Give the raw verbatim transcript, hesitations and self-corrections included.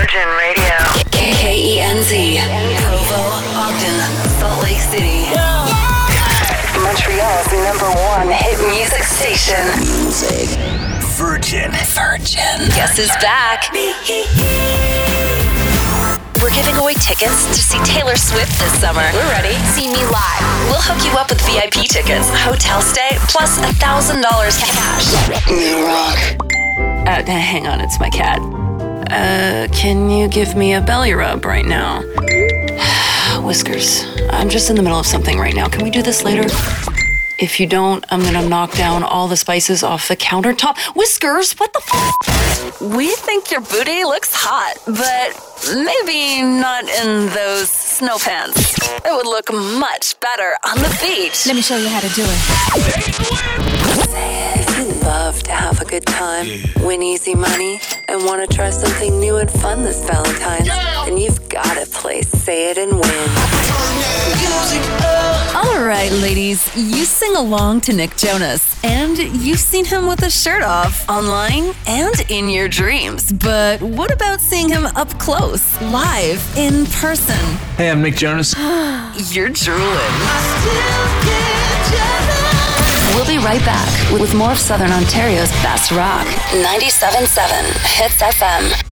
Virgin Radio. K E N Z. Provo, Ogden, Salt Lake City. Montreal's number one hit music station. Music. Virgin. Virgin. Guess who's back? We're giving away tickets to see Taylor Swift this summer. We're ready. See me live. We'll hook you up with V I P tickets, hotel stay, plus one thousand dollars cash. New rock. Uh, hang on, it's my cat. Uh, can you give me a belly rub right now? Whiskers, I'm just in the middle of something right now. Can we do this later? If you don't, I'm gonna knock down all the spices off the countertop. Whiskers, what the f***? We think your booty looks hot, but maybe not in those snow pants. It would look much better on the beach. Let me show you how to do it. If you love to have a good time, win easy money, and want to try something new and fun this Valentine's, then you've got to play Say It and Win. All right, ladies, you sing along to Nick Jonas, and you've seen him with his shirt off Online and in your dreams. But what about seeing him up close, live, in person? Hey, I'm Nick Jonas. You're drooling. We'll be right back with more of Southern Ontario's best rock. ninety-seven point seven Hits F M.